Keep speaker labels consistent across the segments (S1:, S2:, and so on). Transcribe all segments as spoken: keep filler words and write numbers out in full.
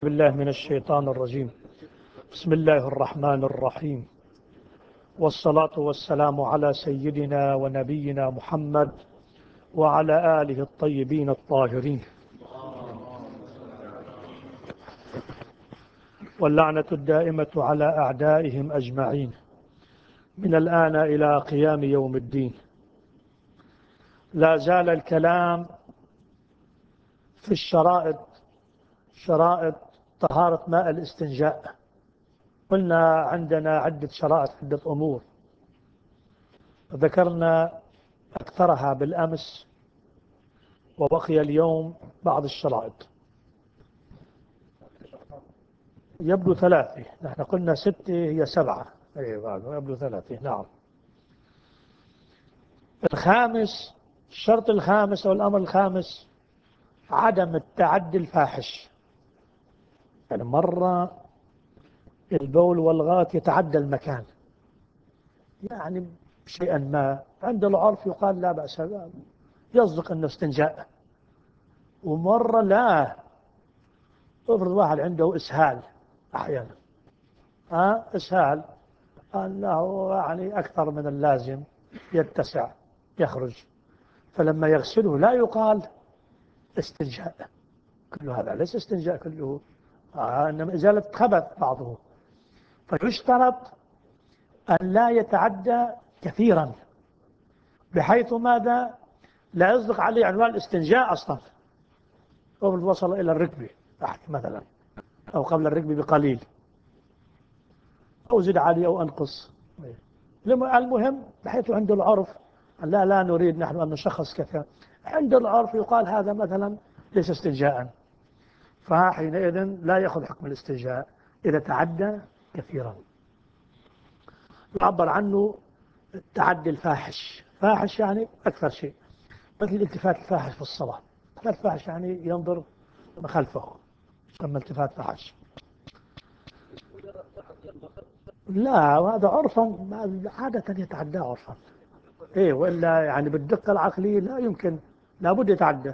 S1: بالله من الشيطان الرجيم. بسم الله الرحمن الرحيم، والصلاة والسلام على سيدنا ونبينا محمد وعلى آله الطيبين الطاهرين، واللعنة الدائمة على أعدائهم أجمعين من الآن إلى قيام يوم الدين. لا زال الكلام في الشرائط، شرائط طهارة ماء الاستنجاء. قلنا عندنا عدة شرائط، عدة أمور ذكرنا أكثرها بالأمس، وبقي اليوم بعض الشرائط. يبدو ثلاثة، نحن قلنا ستة، هي سبعة. أيوة يبدو ثلاثة. نعم. الخامس، الشرط الخامس أو الأمر الخامس عدم التعدي الفاحش. يعني مرة البول والغائط يتعدى المكان، يعني شيئا ما عند العرف يقال لا بأس، يصدق أنه استنجاء. ومرة لا، افرض واحد عنده إسهال أحيانا، ها إسهال أنه يعني أكثر من اللازم، يتسع يخرج، فلما يغسله لا يقال استنجاء، كل هذا ليس استنجاء كله، آه إنما إزالة خبث بعضه. فيشترط أن لا يتعدى كثيرا، بحيث ماذا لا يصدق عليه عنوان الاستنجاء أصلا. قبل وصل إلى الركبة تحت مثلا، أو قبل الركبة بقليل، أو زد عليه أو أنقص. المهم بحيث عند العرف لا لا نريد نحن أن نشخص كثيرا، عند العرف يقال هذا مثلا ليس استنجاء، فحينئذ لا يأخذ حكم الاستنجاء إذا تعدى كثيرا. يعبر عنه التعدي الفاحش. فاحش يعني أكثر شيء، مثل الالتفات الفاحش في الصلاة. الالتفات الفاحش يعني ينظر خلفه، يسمى التفات فاحش. لا، وهذا عرفا عادة يتعدى عرفا. إيه، وإلا يعني بالدقة العقلية لا يمكن، لابد يتعدى.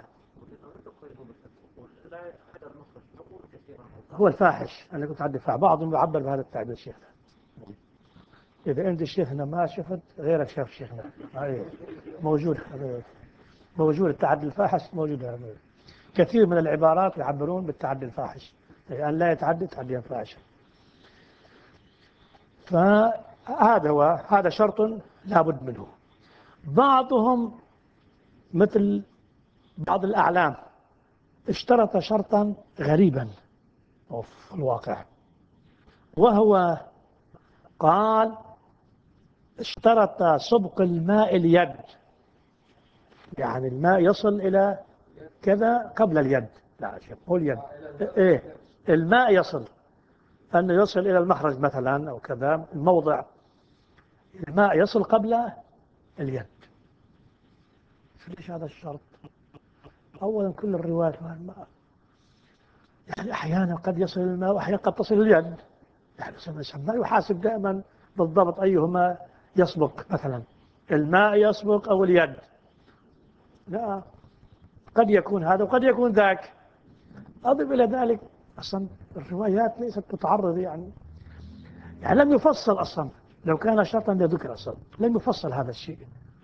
S1: هو الفاحش، أنا كنت أعدي فاحش، بعضهم يعبر بهذا التعبير شيخنا. إذا أنت شيخنا ما شفت غيرك شاف شيخنا، أيه. موجود موجود التعدي الفاحش موجود هذا. كثير من العبارات يعبرون بالتعدي الفاحش، أي أن لا يتعدى تعديا فاحشا. فهذا هو، هذا شرط لا بد منه. بعضهم مثل بعض الأعلام اشترط شرطا غريبا في الواقع، وهو قال اشترط سبق الماء اليد، يعني الماء يصل إلى كذا قبل اليد. لا شوف، هو اليد إيه، الماء يصل، أنه يصل إلى المخرج مثلا أو كذا الموضع، الماء يصل قبل اليد. ليش هذا الشرط؟ أولا كل الروايات مع الماء، يعني أحيانا قد يصل الماء وأحيانا قد تصل اليد، يعني ما يحاسب دائما بالضبط أيهما يسبق، مثلا الماء يسبق أو اليد، لا، قد يكون هذا وقد يكون ذاك. أضف إلى ذلك أصلا الروايات ليست تتعرض، يعني يعني لم يفصل أصلا، لو كان شرطا لذكر أصلا لم يفصل هذا الشيء.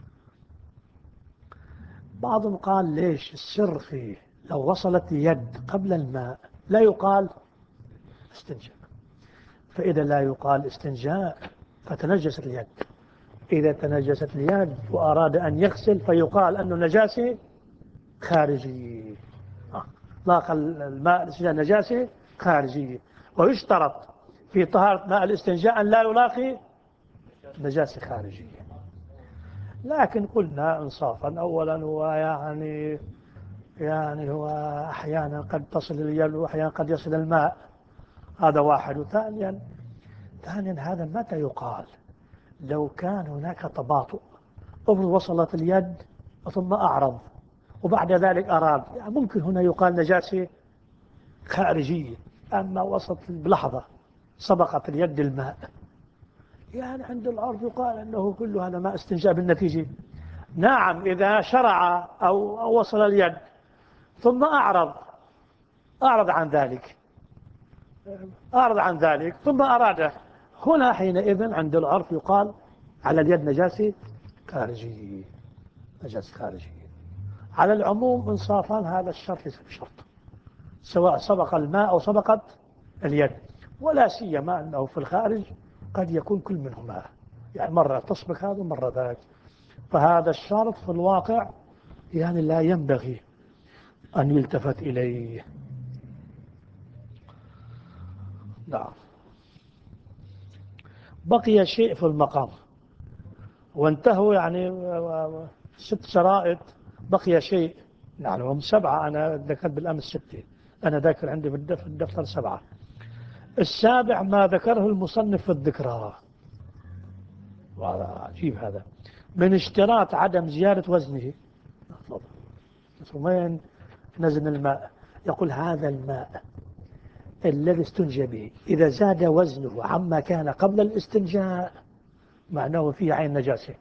S1: بعضهم قال ليش السر فيه، لو وصلت يد قبل الماء لا يقال استنجاء، فإذا لا يقال استنجاء فتنجست اليد، إذا تنجست اليد وأراد أن يغسل فيقال أنه نجاسة خارجية، لاقى الماء الاستنجاء نجاسة خارجية. ويشترط في طهارة ماء الاستنجاء أن لا يلاقي نجاسة خارجية. لكن قلنا إنصافا، أولا هو يعني يعني هو أحيانا قد تصل اليد وأحيانا قد يصل الماء، هذا واحد. وثانيا ثانيا هذا متى يقال؟ لو كان هناك تباطؤ، افرض وصلت اليد ثم أعرض وبعد ذلك أراد، يعني ممكن هنا يقال نجاسة خارجية. أما وصلت بلحظة سبقت اليد الماء، يعني عند العرف يقال أنه كل هذا ماء استنجاء بالنتيجة. نعم، إذا شرع أو, أو وصل اليد ثم أعرض أعرض عن ذلك، أعرض عن ذلك ثم أراده. هنا حينئذ عند العرف يقال على اليد نجاسة خارجية، نجاسة خارجية. على العموم إنصافا هذا الشرط ليس بشرط، سواء سبق الماء أو سبقت اليد، ولا سيما أنه في الخارج قد يكون كل منهما، يعني مرة تسبق هذا ومرة ذاك. فهذا الشرط في الواقع يعني لا ينبغي أن يلتفت إليه. نعم. بقي شيء في المقام وانتهوا يعني ست شرائط، بقي شيء. نعم هم سبعة، أنا ذكرت بالأمس ستة، أنا ذاكر عندي في الدفتر سبعة. السابع ما ذكره المصنف في الذكرى، وهذا عجيب هذا، من اشتراط عدم زيادة وزنه. وين نزل الماء؟ يقول هذا الماء الذي استنجى به إذا زاد وزنه عما كان قبل الاستنجاء معناه فيه عين نجاسة،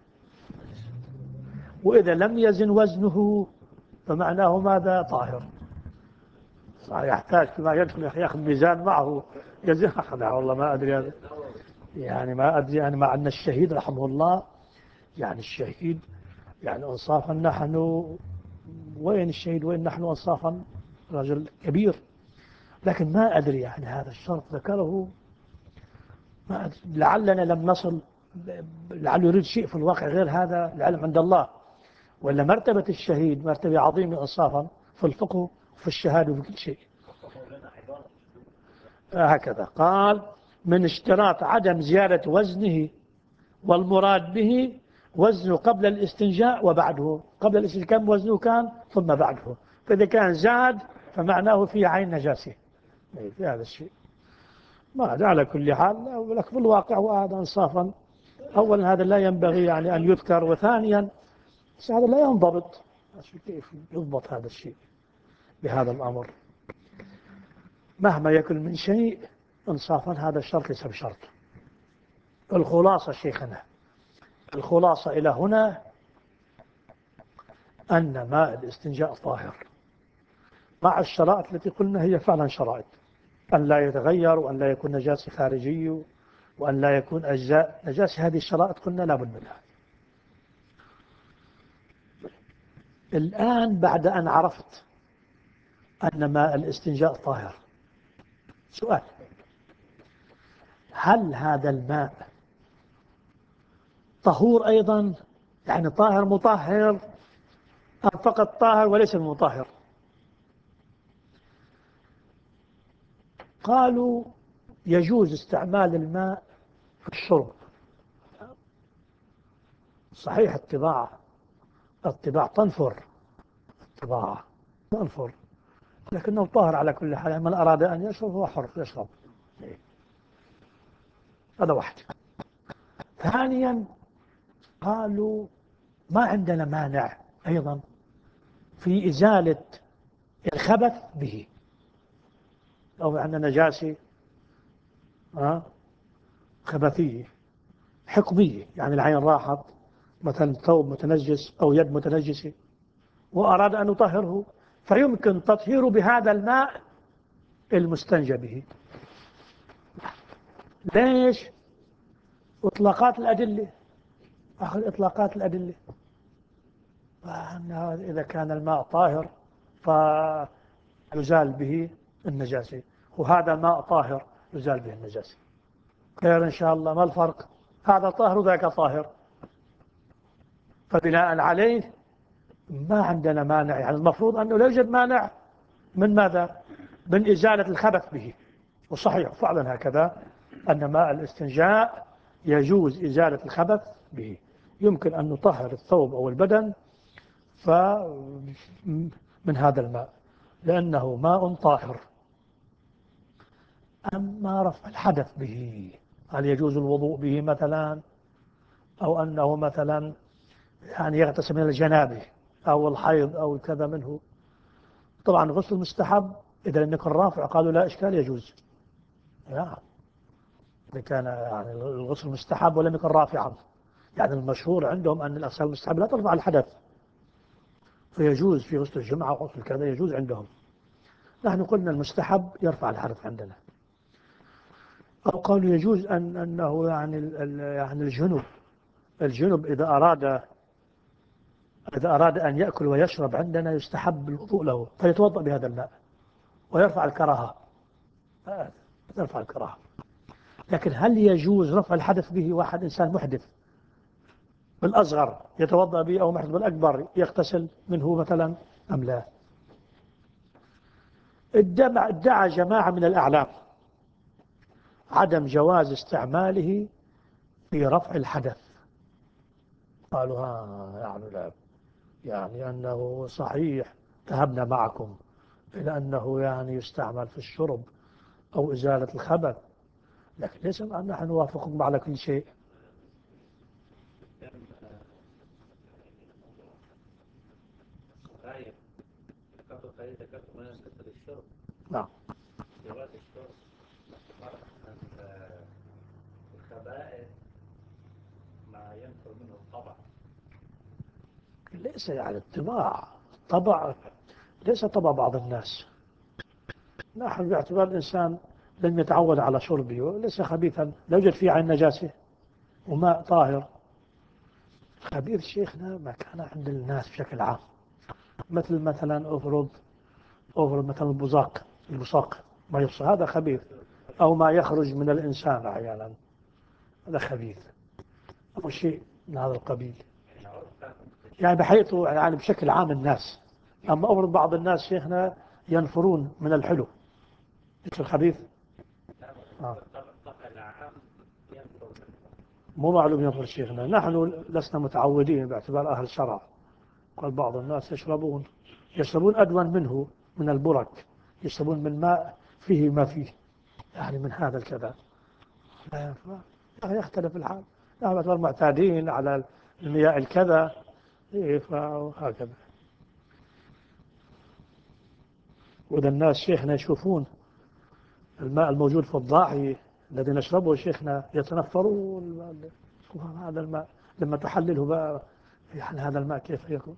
S1: وإذا لم يزن وزنه فمعناه ماذا؟ طاهر. يحتاج فيما يدخل ياخذ ميزان معه يزن. والله ما أدري هذا، يعني ما أدري يعني مع أن الشهيد رحمه الله، يعني الشهيد يعني أنصافا نحن، وين الشهيد وين نحن أنصافا، رجل كبير، لكن ما أدري يعني هذا الشرط ذكره، ما أدري. لعلنا لم نصل، لعله يريد شيء في الواقع غير هذا، العلم عند الله. ولا مرتبة الشهيد مرتبة عظيمة إنصافا في الفقه وفي الشهادة وفي كل شيء. هكذا قال من اشتراط عدم زيادة وزنه، والمراد به وزنه قبل الاستنجاء وبعده. قبل الاستنجاء كم وزنه كان، ثم بعده، فإذا كان زاد فمعناه فيه عين نجاسة في هذا الشيء. ما على كل حال، لكن بالواقع وهذا انصافا، أولا هذا لا ينبغي يعني أن يذكر، وثانيا هذا لا ينضبط، كيف يضبط هذا الشيء بهذا الأمر؟ مهما يكن من شيء انصافا هذا الشرط ليس بشرط. الخلاصة شيخنا، الخلاصة إلى هنا أن ماء الاستنجاء طاهر مع الشرائط التي قلنا هي فعلا شرائط، أن لا يتغير، وأن لا يكون نجاسة خارجي، وأن لا يكون أجزاء نجاسة. هذه الشرائط قلنا لا بد منها. الآن بعد أن عرفت أن ماء الاستنجاء طاهر، سؤال: هل هذا الماء طهور أيضا؟ يعني طاهر مطهر أم فقط طاهر وليس مطهر؟ قالوا يجوز استعمال الماء في الشرب. صحيح الطباع، الطباع تنفر، الطباع تنفر، لكنه طاهر على كل حال. من أراد أن يشرب هو حر يشرب. هذا واحد. ثانيا قالوا ما عندنا مانع أيضا في إزالة الخبث به. أو عندنا نجاسة آه خبثية حكمية، يعني العين راحت مثلا ثوب متنجس أو يد متنجسة وأراد أن يطهره، فيمكن تطهيره بهذا الماء المستنجى به. ليش؟ إطلاقات الأدلة، أخذ إطلاقات الأدلة، فأنه إذا كان الماء طاهر فيزال به النجاسة، وهذا ماء طاهر يزال به النجاسة. خير إن شاء الله. ما الفرق؟ هذا طاهر وذاك طاهر، فبناء عليه ما عندنا مانع. يعني المفروض أنه لا يوجد مانع من ماذا؟ من إزالة الخبث به. وصحيح فعلا هكذا أن ماء الاستنجاء يجوز إزالة الخبث به، يمكن أن نطهر الثوب أو البدن من هذا الماء لأنه ماء طاهر. أما رفع الحدث به، هل يجوز الوضوء به مثلا، أو أنه مثلا يعني يغتسل من الجنابة أو الحيض أو كذا منه؟ طبعا غسل مستحب إذا لم يكن رافع، قالوا لا إشكال يجوز. يعني إذا كان يعني الغسل مستحب ولم يكن رافعا، يعني المشهور عندهم أن الأغسال المستحب لا ترفع الحدث، فيجوز في غسل الجمعة وغسل كذا يجوز عندهم. نحن قلنا المستحب يرفع الحدث عندنا. أو قالوا يجوز أن أنه يعني ال- ال- يعني الجنب الجنب إذا أراد إذا أراد أن يأكل ويشرب عندنا يستحب الوضوء له فيتوضأ بهذا الماء ويرفع الكراهة. آه، يرفع الكراهة. لكن هل يجوز رفع الحدث به واحد إنسان محدث بالأصغر يتوضأ به أو محدث بالأكبر يغتسل منه مثلا أم لا؟ ادعى ادعى جماعة من الأعلام عدم جواز استعماله في رفع الحدث. قالوا ها يعني لا، يعني أنه صحيح ذهبنا معكم إلى أنه يعني يستعمل في الشرب أو إزالة الخبث، لكن ليس أن نحن نوافقكم على كل شيء. نعم.
S2: الخبائث ما ينفر منه الطبع.
S1: ليس يعني الطباع، طبع ليس طبع بعض الناس. نحن باعتبار الإنسان لم يتعود على شربه وليس خبيثا، لا يوجد فيه عين نجاسة وماء طاهر. خبيث شيخنا ما كان عند الناس بشكل عام، مثل مثلا أفرض أفرض مثلا البزاق البصاق ما يفصل هذا خبيث، أو ما يخرج من الإنسان أحيانا هذا خبيث أو شيء من هذا القبيل، يعني بحيث يعني بشكل عام الناس. أما أفرض بعض الناس شيخنا ينفرون من الحلو مثل الخبيث. آه. مو معلوم ينفر شيخنا، نحن لسنا متعودين باعتبار أهل شرع. قال بعض الناس يشربون يشربون أدون منه من البرك، يشربون من ماء فيه ما فيه، يعني من هذا الكذا. يختلف الحال، نحن باعتبار معتادين على المياه الكذا، إيه فهكذا. وإذا الناس شيخنا يشوفون الماء الموجود في الضاحي الذي نشربه شيخنا يتنفرون، هذا الماء لما تحلله بقى يعني هذا الماء كيف يكون؟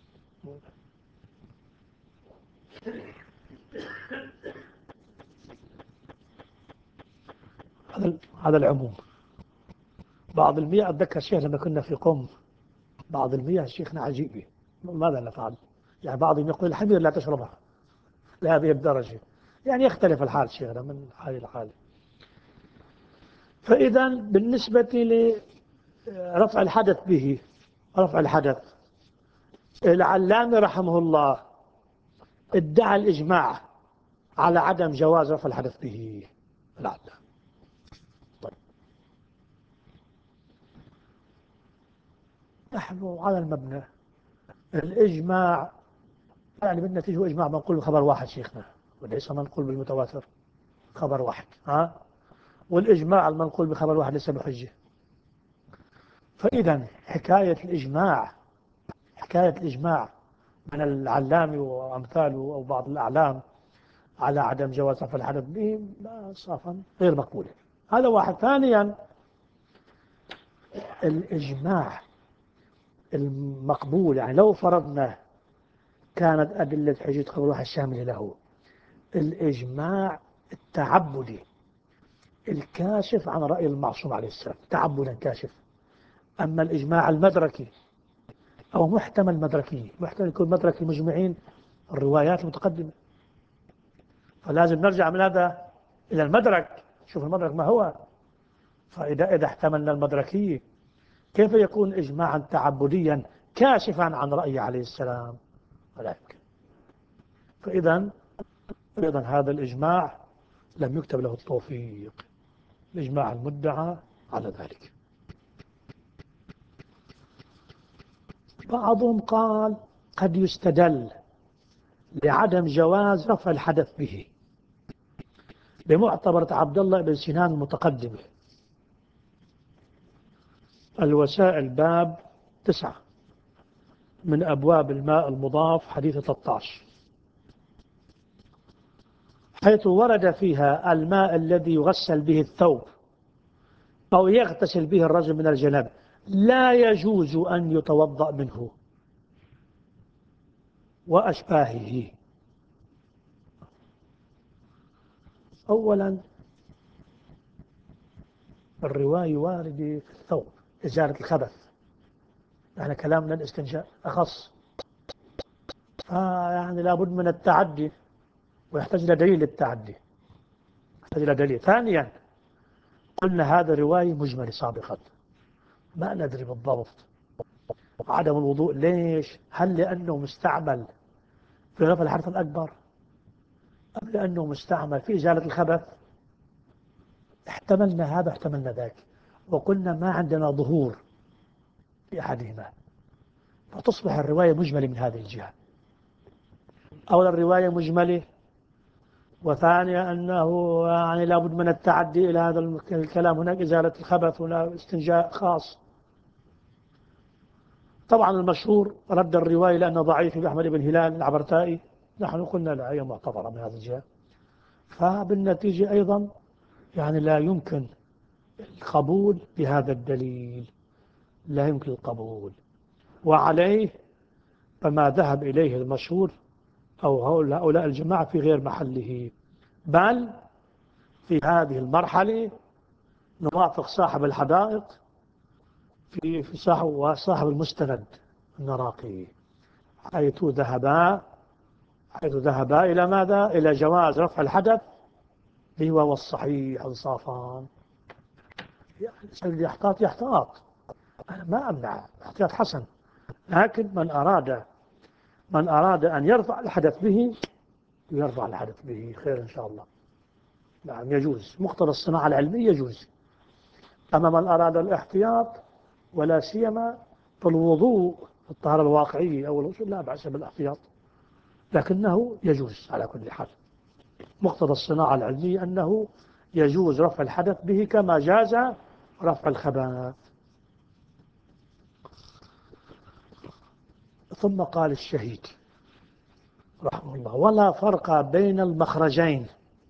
S1: هذا هذا العموم. بعض المياه أتذكر شيخ لما كنا في قم، بعض المياه شيخنا عجيبة، ماذا نفعل؟ يعني بعضهم يقول الحمير لا تشربها لهذه الدرجة، يعني يختلف الحال شيخنا من حال إلى حال. فإذا بالنسبة لرفع الحدث به، رفع الحدث، العلامي رحمه الله ادعى الإجماع على عدم جواز رفع الحدث به. العلامي. طيب نحن على المبنى الإجماع يعني بالنتيجة هو إجماع منقول بخبر واحد شيخنا، وليس منقول بالمتواتر، خبر واحد ها، والإجماع المنقول بخبر واحد ليس بحجة. فإذا حكاية الإجماع حكاية الإجماع من العلامي وأمثاله أو بعض الأعلام على عدم جواز رفع الحدث به صافا غير مقبولة. هذا واحد. ثانيا الإجماع المقبول، يعني لو فرضنا كانت أدلة حجة خبر واحد شاملة له، الإجماع التعبدي الكاشف عن رأي المعصوم عليه السلام، تعبدا كاشف. أما الإجماع المدركي أو محتمل مدركي، محتمل يكون مدركي مجمعين الروايات المتقدمة، فلازم نرجع من هذا إلى المدرك، شوف المدرك ما هو. فإذا إذا احتملنا المدركية كيف يكون إجماعا تعبديا كاشفا عن رأي عليه السلام؟ ولا يمكن. فإذا أيضا هذا الإجماع لم يكتب له التوفيق، الإجماع المدعى على ذلك. بعضهم قال قد يستدل لعدم جواز رفع الحدث به بمعتبرة عبد الله بن سنان المتقدمة، الوسائل باب تسعة من أبواب الماء المضاف حديث ثلاثة عشر، حيث ورد فيها الماء الذي يغسل به الثوب أو يغتسل به الرجل من الجنابة لا يجوز أن يتوضأ منه وأشباهه. أولا الرواية واردة في الثوب إزالة الخبث. نحن كلامنا الاستنجاء أخص، فيعني لابد من التعدي، ويحتاج إلى دليل للتعدي، يحتاج إلى دليل. ثانيا قلنا هذا رواية مجملة سابقا، ما ندري بالضبط عدم الوضوء ليش؟ هل لأنه مستعمل في رفع الحدث الأكبر، أم لأنه مستعمل في إزالة الخبث؟ احتملنا هذا احتملنا ذاك، وقلنا ما عندنا ظهور في أحدهما، فتصبح الرواية مجملة من هذه الجهة. أولا الرواية مجملة، وثانيا أنه يعني لابد من التعدي إلى هذا الكلام، هناك إزالة الخبث، هناك استنجاء خاص. طبعا المشهور رد الرواية لأنه ضعيف بأحمد بن هلال العبرتائي، نحن قلنا لا، هي معتبرة من هذه الجهة. فبالنتيجة أيضا يعني لا يمكن القبول بهذا الدليل، لا يمكن القبول. وعليه فما ذهب إليه المشهور أو هؤلاء الجماعة في غير محله، بل في هذه المرحلة نوافق صاحب الحدائق في في صاحب وصاحب المستند النراقي، حيث ذهبا حيث ذهبا إلى ماذا؟ إلى جواز رفع الحدث به، وهو الصحيح انصافا. يعني اللي يحتاط يحتاط، أنا ما أمنع، احتياط حسن، لكن من أراد من أراد أن يرفع الحدث به يرفع الحدث به، خير إن شاء الله. نعم يجوز، مقتضى الصناعة العلمية يجوز. أما من أراد الاحتياط ولا سيما في الوضوء في الطهارة الواقعية أو الوصول، لا بأس بالاحتياط، لكنه يجوز على كل حال. مقتضى الصناعة العلمية أنه يجوز رفع الحدث به كما جاز رفع الخبث. ثم قال الشهيد رحمه الله: ولا فرق بين المخرجين.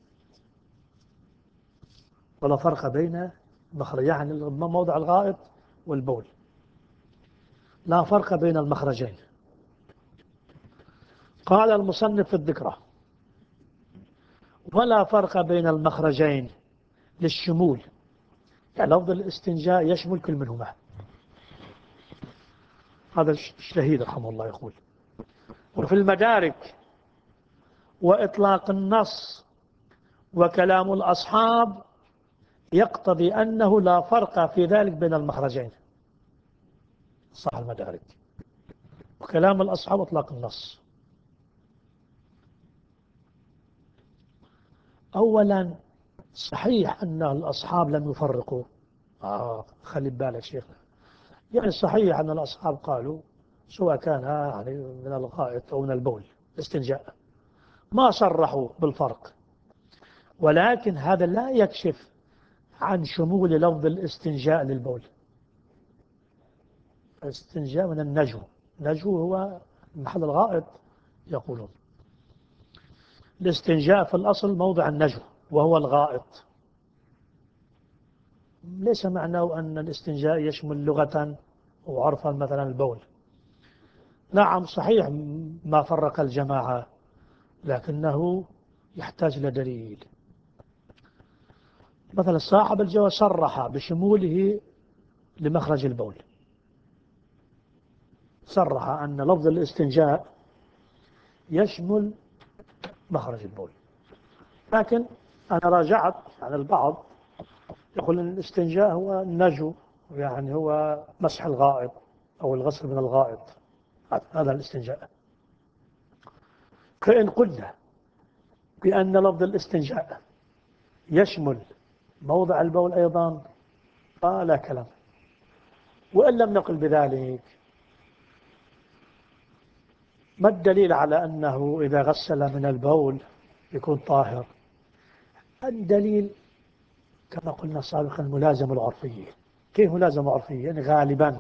S1: ولا فرق بين المخرج، يعني موضع الغائط والبول، لا فرق بين المخرجين. قال المصنف في الذكرى: ولا فرق بين المخرجين للشمول، يعني لفظ الاستنجاء يشمل كل منهما. هذا الشهيد رحمه الله يقول. وفي المدارك: وإطلاق النص وكلام الأصحاب يقتضي أنه لا فرق في ذلك بين المخرجين. صح المدارك، وكلام الأصحاب إطلاق النص. أولا صحيح أن الأصحاب لم يفرقوا، آه خلي بالك شيخنا، يعني صحيح أن الأصحاب قالوا سواء كان يعني من الغائط أو من البول الاستنجاء، ما صرحوا بالفرق، ولكن هذا لا يكشف عن شمول لفظ الاستنجاء للبول. الاستنجاء من النجو، نجو هو محل الغائط يقولون. الاستنجاء في الأصل موضع النجو وهو الغائط. ليس معناه أن الاستنجاء يشمل لغة وعرفا مثلا البول. نعم صحيح ما فرق الجماعة، لكنه يحتاج إلى دليل. مثلا صاحب الجواب صرح بشموله لمخرج البول، صرح أن لفظ الاستنجاء يشمل مخرج البول، لكن أنا راجعت عن البعض يقول أن الاستنجاء هو النجو، يعني هو مسح الغائط أو الغسل من الغائط، هذا الاستنجاء. فإن قلنا بأن لفظ الاستنجاء يشمل موضع البول أيضا فلا كلام. وإن لم نقل بذلك، ما الدليل على أنه إذا غسل من البول يكون طاهر؟ الدليل كما قلنا سابقا الملازمة العرفية. كيف ملازمة عرفية؟ يعني غالبا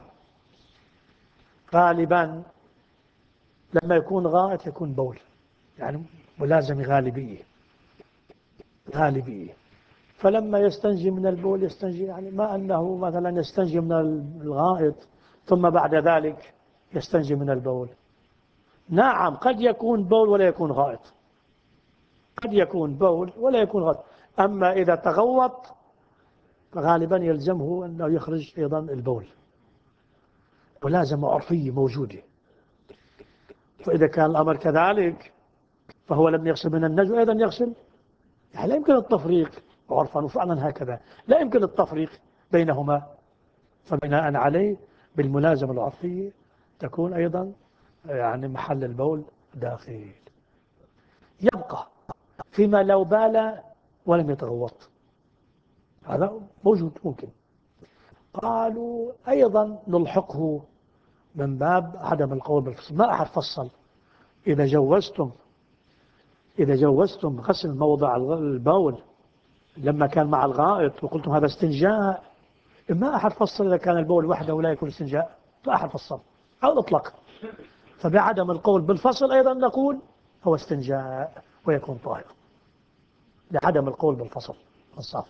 S1: غالبا لما يكون غائط يكون بول، يعني ملازمة غالبية غالبية. فلما يستنجي من البول يستنجي، يعني ما أنه مثلا يستنجي من الغائط ثم بعد ذلك يستنجي من البول. نعم قد يكون بول ولا يكون غائط، قد يكون بول ولا يكون غائط. أما إذا تغوط فغالبا يلزمه أنه يخرج أيضا البول، ملازمة عرفية موجودة. فإذا كان الأمر كذلك فهو لم يغسل من النجم أيضا يغسل، يعني لا يمكن التفريق عرفا، وفعلا هكذا لا يمكن التفريق بينهما. فبناء عليه بالملازمة العرفية تكون أيضا يعني محل البول داخل. يبقى فيما لو بال ولم يتغوط، هذا موجود ممكن. قالوا أيضا نلحقه من باب عدم القول بالفصل. ما أحد فصل. إذا جوزتم إذا جوزتم غسل موضع البول لما كان مع الغائط وقلتم هذا استنجاء، ما أحد فصل إذا كان البول وحده ولا يكون استنجاء، ما أحد فصل على الإطلاق. فبعدم القول بالفصل أيضا نقول هو استنجاء ويكون طاهر، لعدم القول بالفصل الصافي.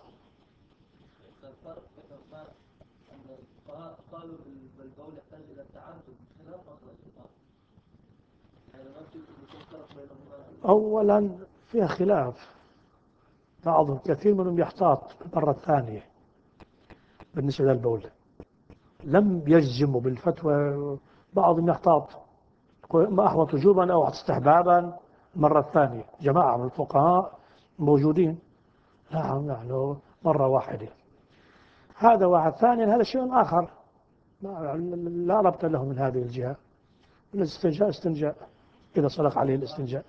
S3: قالوا بالبول يحتاج الى التعدد خلاف اصل الشيطان، يعني ما في فرق بينهما.
S1: أولا فيها خلاف، بعضهم كثير منهم يحتاط المرة الثانية بالنسبة للبول، لم يجزموا بالفتوى. بعضهم يحتاط ما أحوط وجوبا أو استحبابا المرة الثانية. جماعة من الفقهاء موجودين نعم نحن مرة واحدة. هذا واحد. ثانيا هذا شيء آخر لا ربط له من هذه الجهة. الاستنجاء استنجاء إذا صدق عليه الاستنجاء،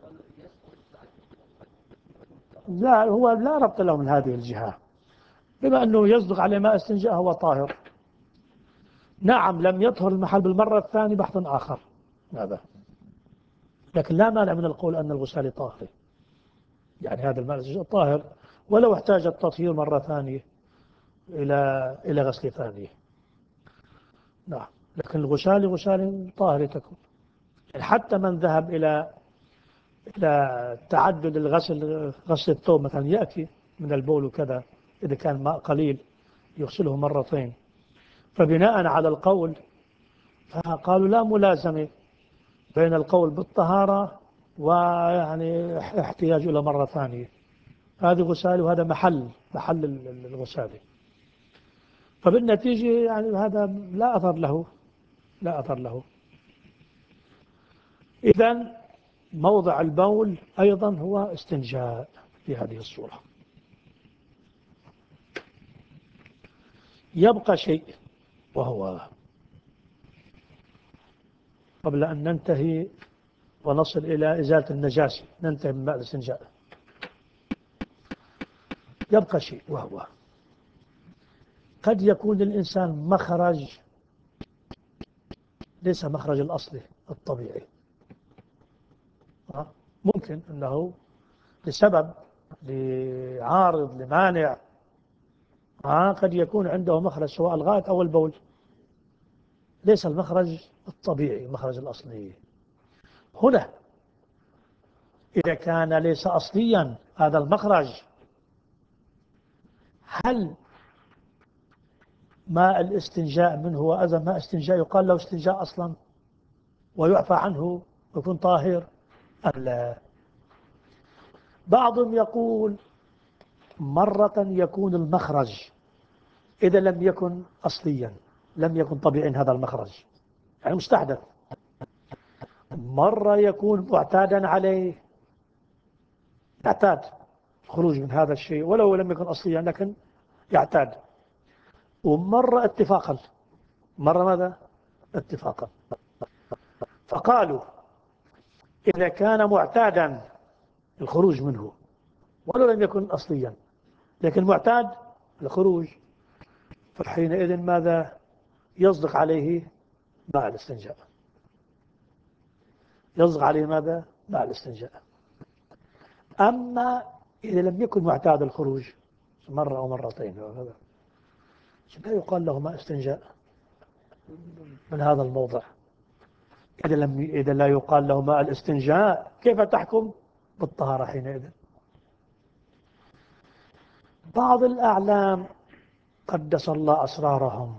S1: لا هو لا ربط له من هذه الجهة. بما أنه يصدق عليه ما استنجاء هو طاهر. نعم لم يطهر المحل بالمرة الثانية بحث آخر هذا، لكن لا مانع من القول أن الغسال طاهر، يعني هذا الماء طاهر ولو احتاج التطهير مرة ثانية إلى إلى غسل ثانية. نعم لكن الغسال غسال طاهر تكون. يعني حتى من ذهب إلى إلى تعدد الغسل، غسل الثوب مثلا يأتي من البول وكذا إذا كان ماء قليل يغسله مرتين. فبناء على القول فقالوا لا ملازمة بين القول بالطهارة ويعني احتياج إلى مرة ثانية. هذه غسال وهذا محل محل الغسال. فبالنتيجة يعني هذا لا أثر له لا أثر له. إذن موضع البول أيضا هو استنجاء في هذه الصورة. يبقى شيء وهو قبل أن ننتهي ونصل إلى إزالة النجاسة، ننتهي من ماء الاستنجاء. يبقى شيء وهو قد يكون الإنسان مخرج ليس مخرج الأصلي الطبيعي. ممكن أنه لسبب لعارض لمانع قد يكون عنده مخرج سواء الغائط أو البول ليس المخرج الطبيعي المخرج الأصلي. هنا إذا كان ليس أصليا هذا المخرج، هل ماء الاستنجاء منه وأذى ماء استنجاء يقال له استنجاء أصلا ويعفى عنه ويكون طاهر أم لا؟ بعضهم يقول مرة يكون المخرج إذا لم يكن أصليا لم يكن طبيعي هذا المخرج يعني مستحدث، مرة يكون معتادا عليه يعتاد الخروج من هذا الشيء ولو لم يكن أصليا لكن يعتاد، ومرة اتفاقا مرة ماذا؟ اتفاقا. فقالوا إذا كان معتادا الخروج منه ولو لم يكن أصليا لكن معتاد الخروج، فحينئذ ماذا؟ يصدق عليه ماء الاستنجاء. يصدق عليه ماذا؟ ماء الاستنجاء. أما إذا لم يكن معتاد الخروج مرة أو مرتين لا يقال له ماء استنجاء من هذا الموضع. إذا لم إذا لا يقال له ماء الاستنجاء كيف تحكم بالطهارة حينئذ؟ بعض الأعلام قدس الله أسرارهم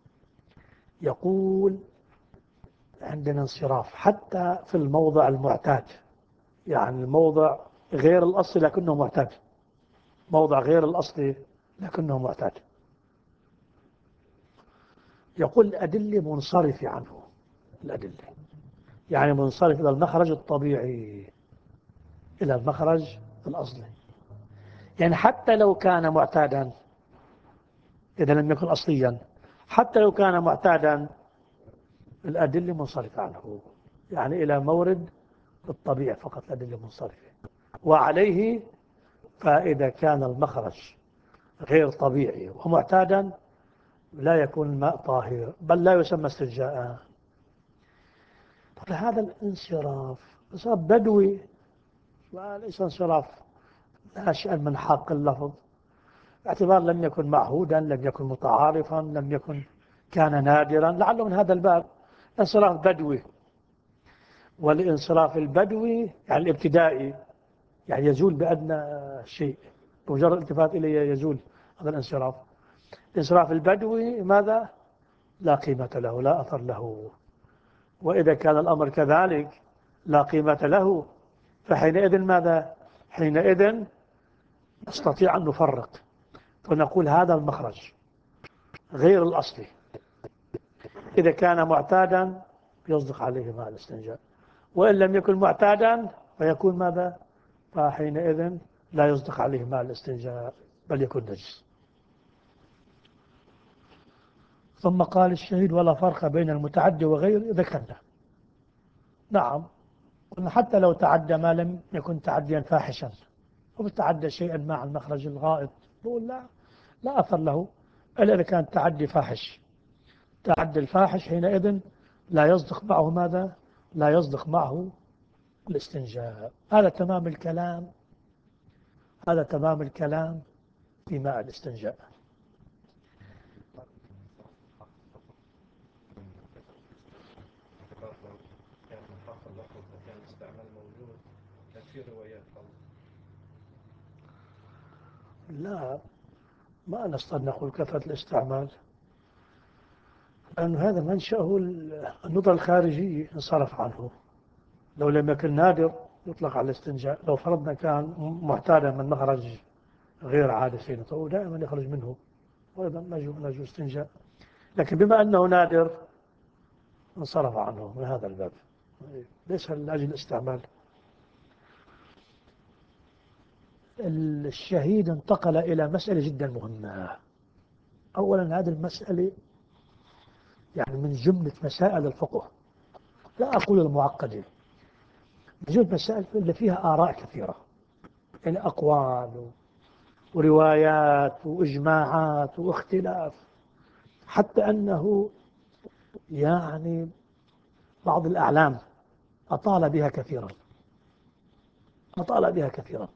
S1: يقول عندنا انصراف حتى في الموضع المعتاد، يعني الموضع غير الأصلي لكنه معتاد، موضع غير الأصلي لكنه معتاد. يقول الأدلة منصرفة عنه، الأدلة يعني منصرف إلى المخرج الطبيعي، إلى المخرج الأصلي. يعني حتى لو كان معتادا، إذا لم يكن أصليا، حتى لو كان معتادا الأدلة منصرفة عنه، يعني إلى مورد الطبيعي فقط الأدلة منصرفة. وعليه فإذا كان المخرج غير طبيعي ومعتادا لا يكون الماء طاهر، بل لا يسمى استنجاء. هذا الانصراف انصراف بدوي، وليس انصراف ناشئا من حق اللفظ، باعتبار لم يكن معهودا، لم يكن متعارفا، لم يكن كان نادرا، لعله من هذا الباب انصراف بدوي. والانصراف البدوي يعني الابتدائي، يعني يزول بأدنى شيء، بمجرد الالتفات إليه يزول هذا الانصراف. الانصراف البدوي ماذا؟ لا قيمة له، لا أثر له. وإذا كان الأمر كذلك لا قيمة له، فحينئذ ماذا؟ حينئذ نستطيع أن نفرق ونقول هذا المخرج غير الأصلي. إذا كان معتادا يصدق عليه ماء الاستنجاء، وإن لم يكن معتادا فيكون ماذا؟ فحينئذ لا يصدق عليه ماء الاستنجاء بل يكون نجس. ثم قال الشهيد ولا فرق بين المتعدي وغيره ذكرنا. نعم، قلنا حتى لو تعدى ما لم يكن تعديا فاحشا، وتعدى شيئا مع المخرج الغائط، بقول لا لا أثر له إلا إذا كان تعدي فاحش. تعدي الفاحش حينئذ لا يصدق معه ماذا؟ لا يصدق معه الاستنجاء. هذا تمام الكلام، هذا تمام الكلام في ماء الاستنجاء.
S2: كان من حق اللفظ وكان الاستعمال موجود، كان في روايات خالص.
S1: لا، ما نستطيع نقول كثرة الاستعمال، لأن هذا منشأه النظرة الخارجية انصرف عنه. لو لم يكن نادر يطلق على الاستنجاء. لو فرضنا كان معتادا من مخرج غير عادي سيدنا دائما يخرج منه، وإذا لا يجوز استنجاء. لكن بما أنه نادر انصرف عنه من هذا الباب، ليس لأجل الاستعمال. الشهيد انتقل إلى مسألة جدا مهمة. أولا هذه المسألة يعني من جملة مسائل الفقه، لا أقول المعقدة، من جملة مسائل اللي فيها آراء كثيرة، يعني أقوال وروايات وإجماعات واختلاف، حتى أنه يعني بعض الأعلام أطال بها كثيرا، أطال بها كثيرا.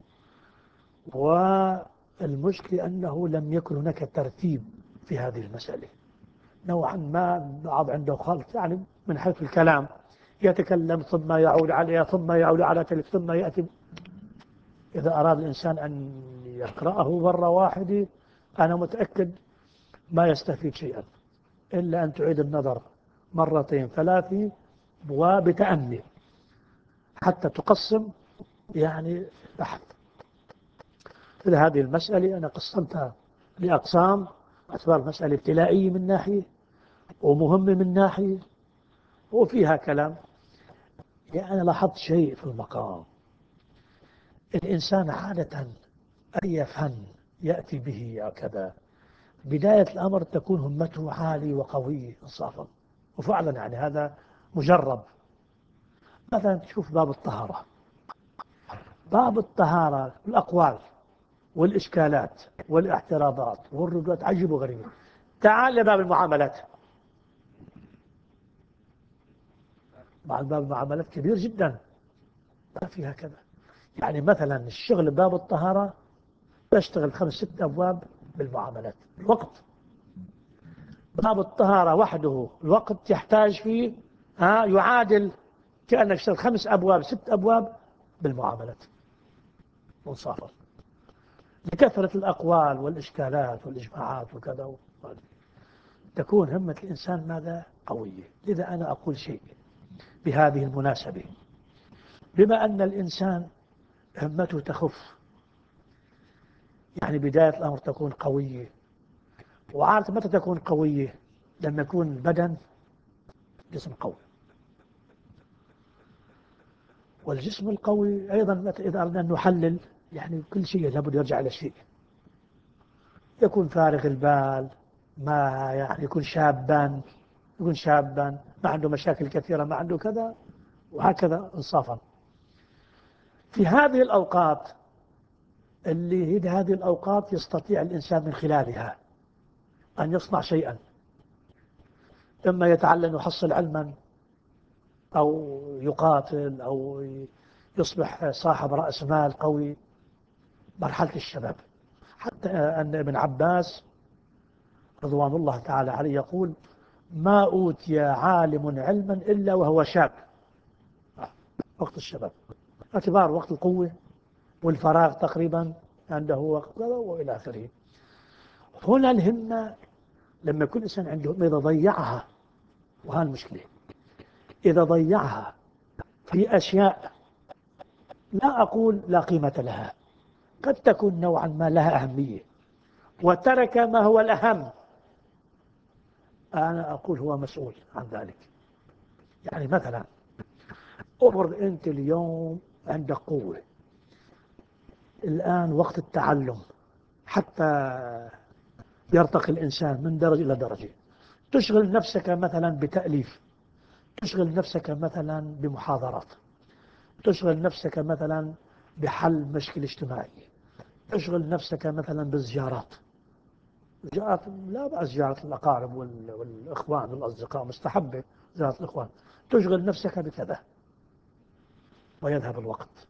S1: والمشكلة أنه لم يكن هناك ترتيب في هذه المسألة نوعا ما. بعض عنده خلط يعني من حيث الكلام، يتكلم ثم يعود عليها ثم يعود على تلك ثم يأتي. إذا أراد الإنسان أن يقرأه مرة واحدة أنا متأكد ما يستفيد شيئا إلا أن تعيد النظر مرتين ثلاثة وبتأمل حتى تقسم يعني بحث. في هذه المسألة أنا قسمتها لأقسام، أعتبر مسألة ابتلائية من ناحية ومهمة من ناحية وفيها كلام. يعني أنا لاحظت شيء في المقام، الإنسان عادة أي فن يأتي به كذا بداية الأمر تكون همته عالية وقوية إنصافا، وفعلا يعني هذا مجرب. مثلا تشوف باب الطهارة، باب الطهارة الأقوال والإشكالات والاعتراضات والردود عجيب وغريب. تعال لباب المعاملات، مع باب المعاملات كبير جدا ما فيها كذا. يعني مثلا الشغل باب الطهارة تشتغل خمس ست أبواب بالمعاملات الوقت. باب الطهارة وحده الوقت يحتاج فيه ها يعادل كأنك تشتغل خمس أبواب ست أبواب بالمعاملات منصافا، لكثرة الأقوال والإشكالات والإجماعات وكذا. تكون همة الإنسان ماذا؟ قوية. لذا أنا أقول شيء بهذه المناسبة، بما أن الإنسان همته تخف يعني بداية الأمر تكون قوية. وعادة متى تكون قوية؟ لما يكون البدن جسم قوي. والجسم القوي أيضا إذا أردنا أن نحلل، يعني كل شيء لابد يرجع إلى شيء. يكون فارغ البال، ما يعني يكون شابا، يكون شابا ما عنده مشاكل كثيرة، ما عنده كذا، وهكذا انصافا. في هذه الأوقات اللي هي هذه الأوقات يستطيع الإنسان من خلالها أن يصنع شيئا، إما يتعلم يحصل علما، أو يقاتل، أو يصبح صاحب رأس مال قوي. مرحلة الشباب، حتى أن ابن عباس رضوان الله تعالى عليه يقول: ما أوتي عالم علما إلا وهو شاب. وقت الشباب اعتبار وقت القوة والفراغ تقريبا عنده وقت وإلى آخره. هنا الهمة لما يكون الإنسان عنده همة إذا ضيعها، وها المشكلة، إذا ضيعها في أشياء لا أقول لا قيمة لها، قد تكون نوعا ما لها أهمية، وترك ما هو الأهم، أنا أقول هو مسؤول عن ذلك. يعني مثلا أفرض أنت اليوم عندك قوة، الآن وقت التعلم حتى يرتقي الإنسان من درجة إلى درجة، تشغل نفسك مثلا بتأليف، تشغل نفسك مثلا بمحاضرات، تشغل نفسك مثلا بحل مشكلة اجتماعية، تشغل نفسك مثلا بالزيارات. زيارات لا بأس، زيارة الأقارب والإخوان والأصدقاء مستحبة، زيارة الإخوان، تشغل نفسك بكذا ويذهب الوقت.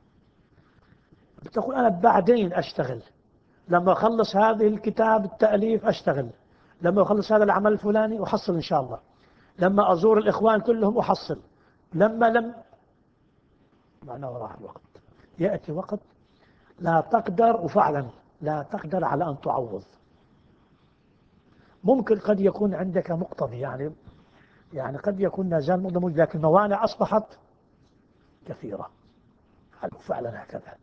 S1: بتقول أنا بعدين أشتغل، لما أخلص هذه الكتاب التأليف أشتغل، لما أخلص هذا العمل الفلاني أحصل إن شاء الله، لما أزور الإخوان كلهم أحصل، لما لم معناه راح الوقت. يأتي وقت لا تقدر، وفعلا لا تقدر على أن تعوض. ممكن قد يكون عندك مقتضي، يعني يعني قد يكون لا زال مقتضي موجود، لكن الموانع أصبحت كثيرة. فعلا هكذا.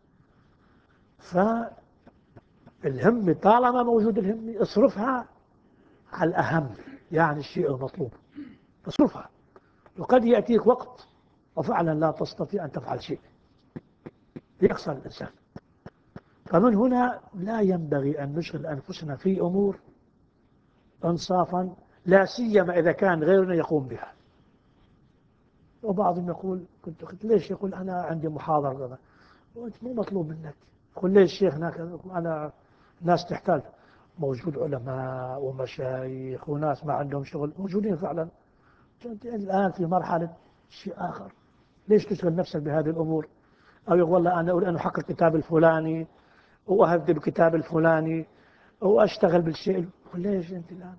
S1: فالهم طالما موجود الهم اصرفها على الأهم، يعني الشيء المطلوب اصرفها. وقد يأتيك وقت وفعلا لا تستطيع أن تفعل شيء، يخسر الإنسان. فمن هنا لا ينبغي أن نشغل أنفسنا في أمور إنصافا، لا سيما إذا كان غيرنا يقوم بها. وبعضهم يقول كنت قلت ليش؟ يقول أنا عندي محاضرة، وأنت مو مطلوب منك. يقول ليش شيخنا؟ أنا ناس تحتاج، موجود علماء ومشايخ وناس ما عندهم شغل موجودين فعلا. أنت الآن في مرحلة شيء آخر، ليش تشغل نفسك بهذه الأمور؟ أو يقول والله أنا أريد أن أحقق الكتاب الفلاني وأهذب الكتاب الفلاني وأشتغل بالشيء. ليش أنت الآن؟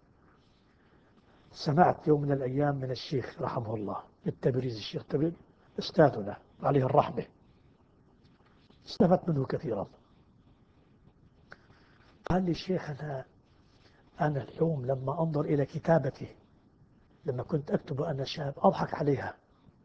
S1: سمعت يوم من الأيام من الشيخ رحمه الله التبريز، الشيخ تبريز أستاذنا عليه الرحمة، استفدت منه كثيرا. قال لي الشيخ أنا أنا اليوم لما أنظر إلى كتابتي، لما كنت أكتب وأنا شاب أضحك عليها.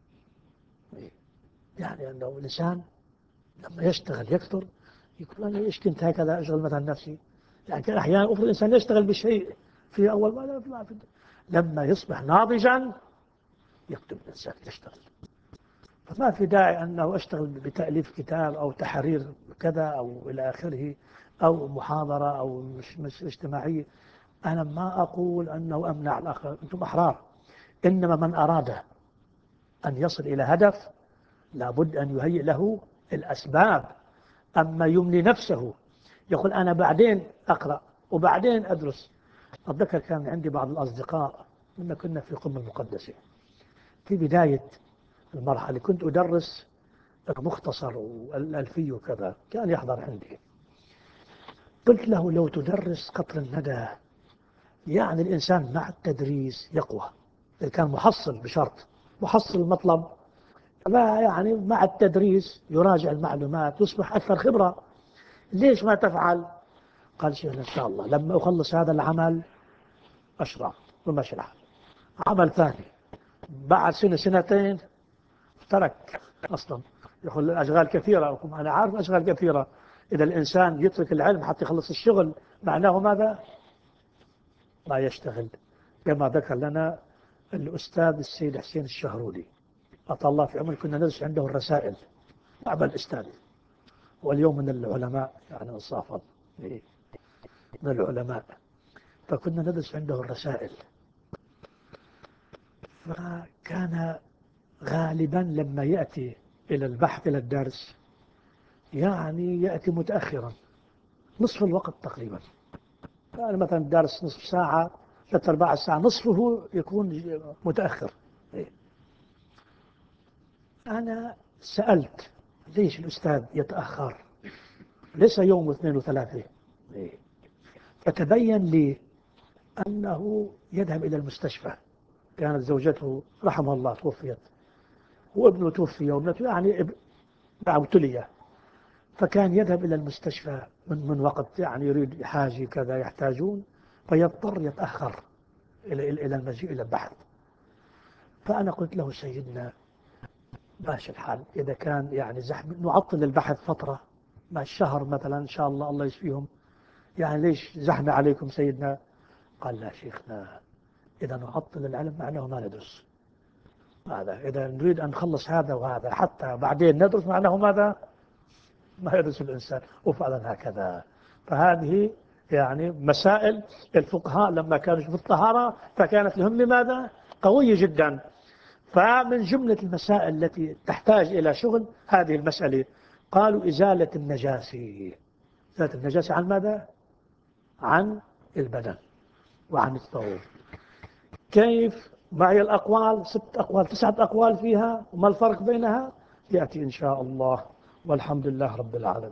S1: يعني أنه الإنسان لما يشتغل يكثر يقول أنا إيش كنت هكذا أشغل مثلا نفسي. يعني كان أحيانا أفرض الإنسان يشتغل بشيء في أول ما لا لا لما يصبح ناضجا يكتب الإنسان يشتغل. فما في داعي أنه أشتغل بتأليف كتاب أو تحرير كذا أو إلى آخره، أو محاضرة أو مش, مش اجتماعية. أنا ما أقول أنه أمنع الآخر، أنتم أحرار، إنما من أراد أن يصل إلى هدف لابد أن يهيئ له الأسباب. أما يملي نفسه يقول أنا بعدين أقرأ وبعدين أدرس. أتذكر كان عندي بعض الأصدقاء لما كنا في قمة المقدسة في بداية المرحلة، كنت أدرس مختصر والألفي وكذا، كان يحضر عندي. قلت له لو تدرس قطر الندى، يعني الإنسان مع التدريس يقوى، إذا كان محصل بشرط محصل المطلب، لا يعني مع التدريس يراجع المعلومات يصبح أكثر خبرة. ليش ما تفعل؟ قال شيخنا إن شاء الله لما أخلص هذا العمل أشرع ومشرع. عمل ثاني بعد سنة سنتين ترك أصلا، يقول الأشغال كثيرة، أنا عارف أشغال كثيرة، إذا الإنسان يترك العلم حتى يخلص الشغل معناه ماذا؟ ما يشتغل، كما ذكر لنا الأستاذ السيد حسين الشهرولي أطال الله في عمره، كنا ندرس عنده الرسائل مع الأستاذ، واليوم من العلماء يعني انصافا من العلماء، فكنا ندرس عنده الرسائل. فكان غالبا لما يأتي إلى البحث إلى الدرس يعني يأتي متأخرا نصف الوقت تقريبا، يعني مثلا الدرس نصف ساعة ثلاث أرباع الساعة نصفه يكون متأخر. أنا سألت ليش الأستاذ يتأخر، ليس يوم واثنين وثلاثة، فتبين لي أنه يذهب إلى المستشفى، كانت زوجته رحمه الله توفيت وابنه توفي وابنته يعني ابتلي، فكان يذهب إلى المستشفى من, من وقت يعني يريد حاجة كذا يحتاجون، فيضطر يتأخر إلى إلى المجيء إلى البحث. فأنا قلت له سيدنا ماشي الحال، إذا كان يعني زحمة نعطل البحث فترة، ما الشهر مثلا إن شاء الله الله يشفيهم، يعني ليش زحمة عليكم سيدنا؟ قال لا شيخنا، إذا نعطل العلم معناه ما ندرس، هذا إذا نريد أن نخلص هذا وهذا حتى بعدين ندرس معناه ماذا؟ ما يدرس الإنسان. وفعلا هكذا. فهذه يعني مسائل الفقهاء لما كانوا في الطهارة فكانت لهم لماذا؟ قوية جدا. فمن جملة المسائل التي تحتاج إلى شغل هذه المسألة، قالوا إزالة النجاسة. إزالة النجاسة عن ماذا؟ عن البدن وعن الثوب. كيف؟ معي الأقوال ست أقوال تسعة أقوال فيها، وما الفرق بينها يأتي إن شاء الله، والحمد لله رب العالمين.